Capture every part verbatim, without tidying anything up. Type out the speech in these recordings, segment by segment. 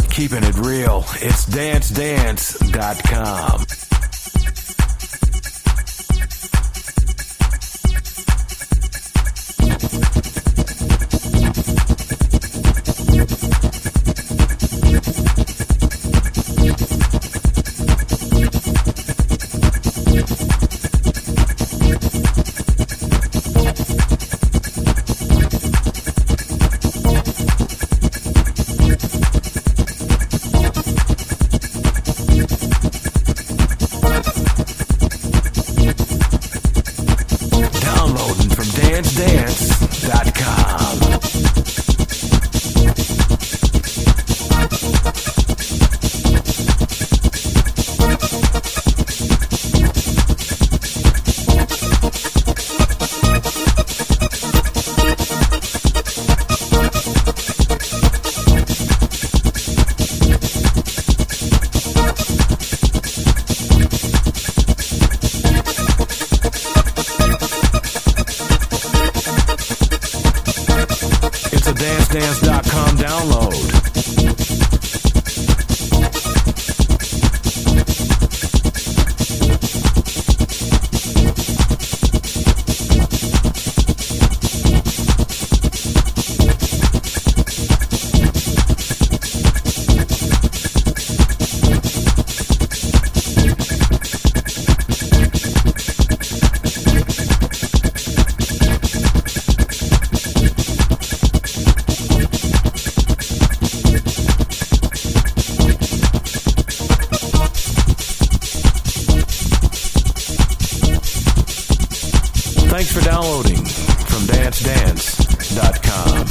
Keeping it real. It's dance dance dot com. dance dance dot com. dance dance dot com download. Thanks for downloading from dance dance dot com.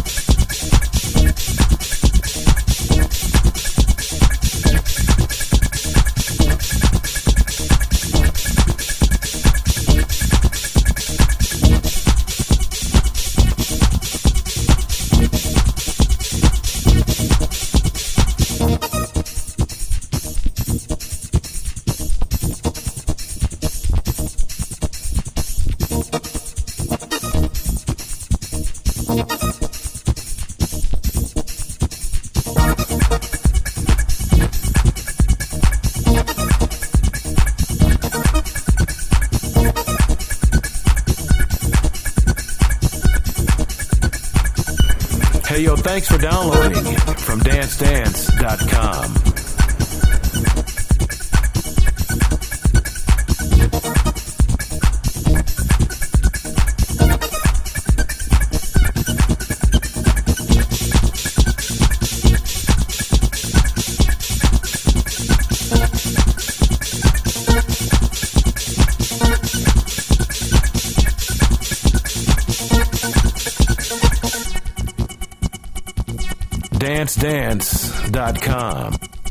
Hey yo, thanks for downloading from dance dance dot com. dance dance dot com.